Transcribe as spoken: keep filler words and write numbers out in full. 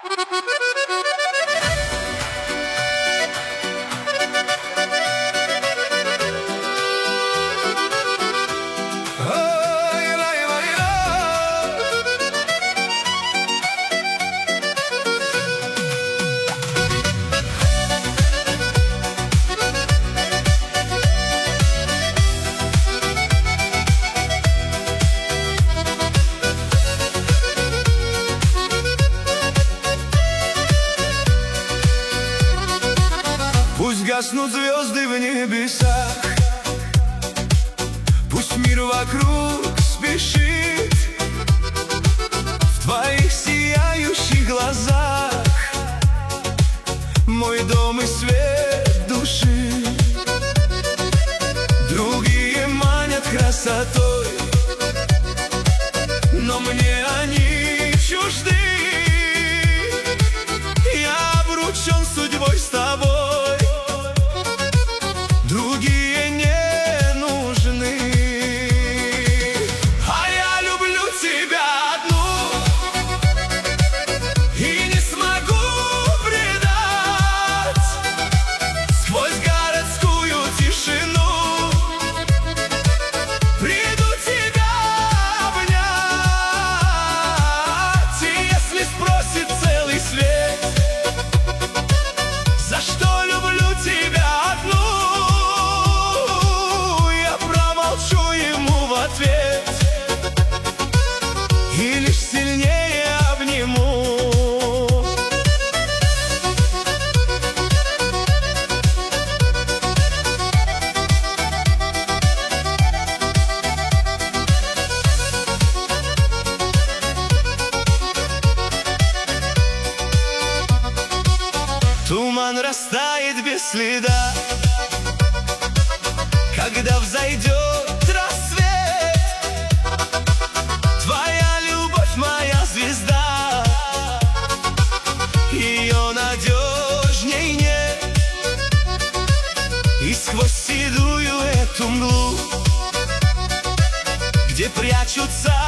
Пусть гаснут звезды в небесах, пусть мир вокруг спешит. В твоих сияющих глазах мой дом и свет души. Другие манят красотой, но мне они чужды. Я обручен судьбой с тобой, другие не нужны. А я люблю тебя одну и не смогу предать. Сквозь городскую тишину приду тебя обнять. И если спросит целый свет, за что люблю тебя одну, ответ и лишь сильнее обниму. Туман растает без следа, когда взойдет рассвет. Твоя любовь, моя звезда, ее надежней нет. И сквозь седую эту мглу, где прячутся